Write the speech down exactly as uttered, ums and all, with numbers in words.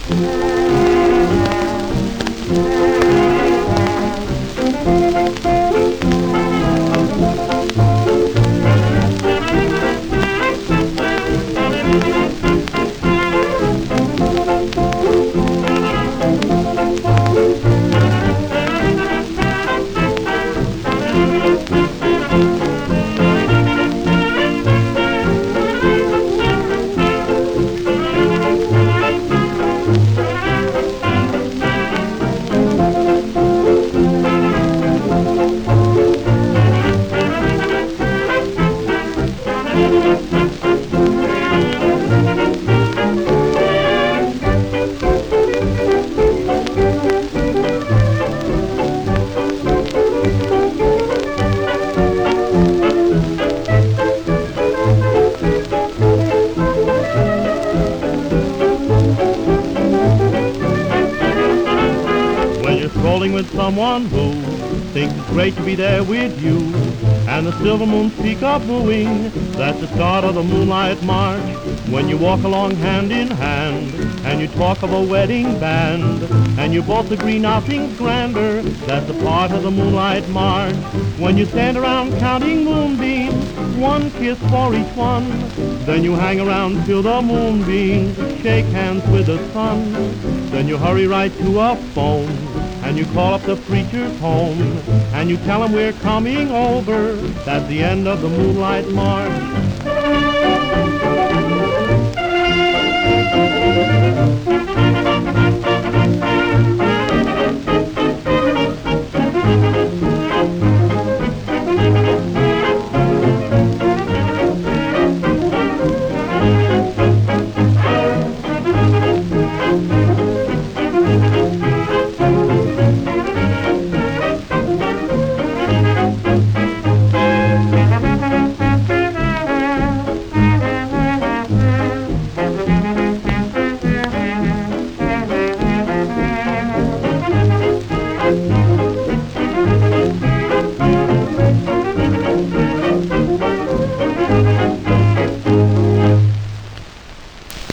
Strolling with someone who thinks it's great to be there with you, and the silver moon peak up wooing, that's the start of the moonlight march. When you walk along hand in hand, and you talk of a wedding band, and you both agree nothing's grander, that's the part of the moonlight march. When you stand around counting moonbeams, one kiss for each one, then you hang around till the moonbeams shake hands with the sun. Then you hurry right to a phone, and you call up the preacher's home, and you tell him we're coming over. That's the end of the moonlight march.